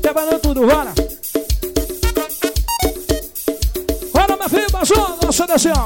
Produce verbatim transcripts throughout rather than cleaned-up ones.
Quebrando tudo, bora. Bora, meu filho, baixou, nossa, desce, ó.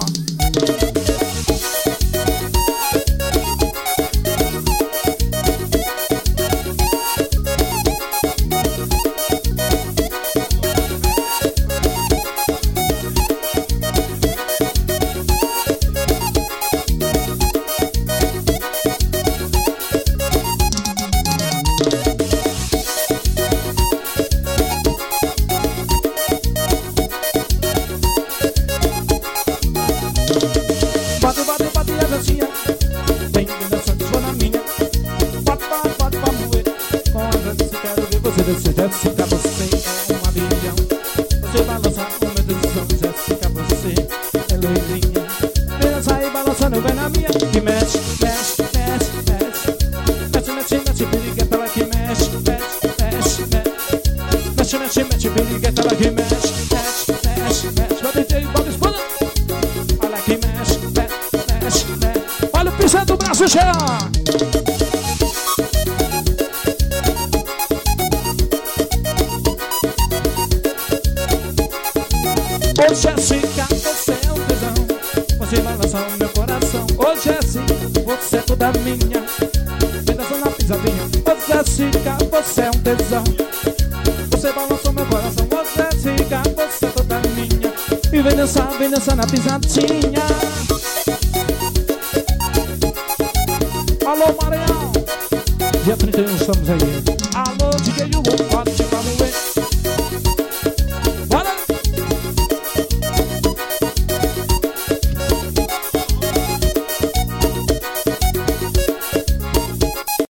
Jéssica, você é um avião. Você balança com meu tesão. Jéssica, você é loirinha. Vem sair balançando, vem na minha. Que mexe, mexe, mexe, mexe. Mexe, mexe, mexe, perigueta, ela que mexe. Mexe, mexe, mexe. Mexe, mexe, mexe, perigueta, ela que mexe. Mexe, mexe, mexe. Vai D J, bota espada. Olha que mexe, mexe, mexe, mexe. Olha o pincel do braço, cheia. Ô Jéssica, você é um tesão. Você balança o meu coração. Ô Jéssica, você é toda minha. Vem dançando na pisadinha. Ô Jéssica, você é um tesão. Você balança o meu coração. Ô Jéssica, você é toda minha. E vem dançar, vem dançar na pisadinha. Alô, Maranhão. Dia trinta e um estamos aí. Alô, D J Hugo, pode te falar.